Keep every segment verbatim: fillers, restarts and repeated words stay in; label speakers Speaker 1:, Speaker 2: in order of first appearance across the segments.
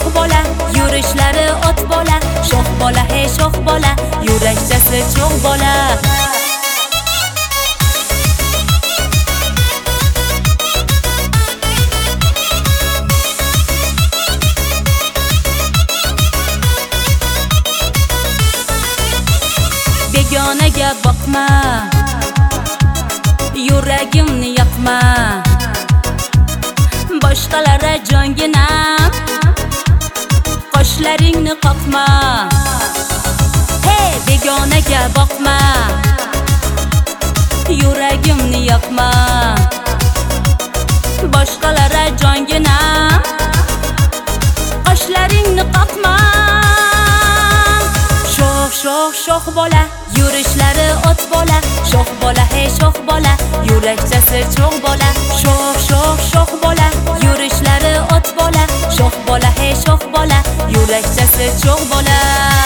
Speaker 1: sho'x bola, yurishlari ot bola, sho'x bola, hey sho'x bola, yurakchasi cho'g' bola. Begonaga boqma, yuragimni yoqma, boshqalara jonginam, qoshlaringni qoqma. Hey, begonaga boqma, yuragimni yoqma, boshqalara jonginam, qoshlaringni qoqma. Sho'x, sho'x, sho'x bola, yurishlari ot bola, sho'x bola, hey sho'x bola, yurakchasi cho'g' bola. Sho'x, sho'x, sho'x bola, yurishlari ot bola, sho'x bola, hey sho'x bola, yurakchasi cho'g' bola.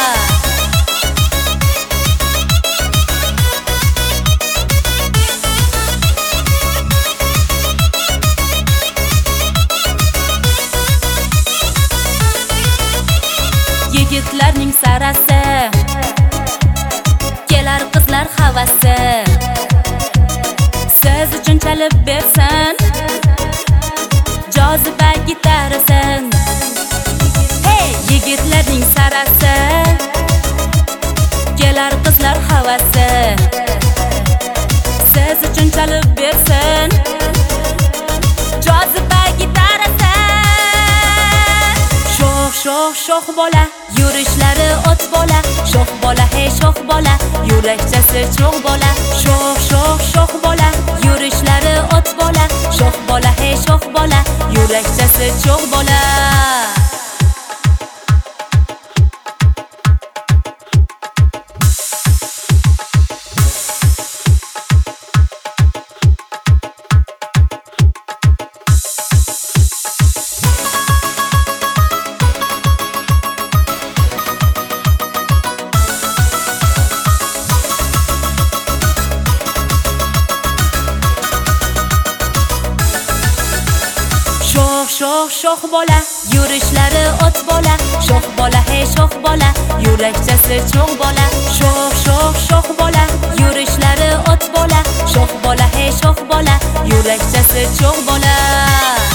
Speaker 1: Yigitlarning sarasi, kelar qizlar havasi, siz uchun chalib bersin joziba gitarasin. Hey, yigitlarning sarasi, kelar qizlar havasi, siz uchun chalib bersin joziba gitarasin. Sho'x, sho'x, sho'x bola, yurishlari ot bola, sho'x bola, hey sho'x bola, yurakchasi cho'g' bola. Sho'x, sho'x, sho'x bola, yurishlari ot bola, sho'x bola, hey sho'x bola, yurakchasi cho'g' bola. Sho'x, sho'x, sho'x bola, yurishlari ot bola, sho'x bola, hey sho'x bola, yurakchasi cho'g' bola. Sho'x, sho'x, sho'x bola, yurishlari ot bola, sho'x bola, hey sho'x bola, yurakchasi cho'g' bola.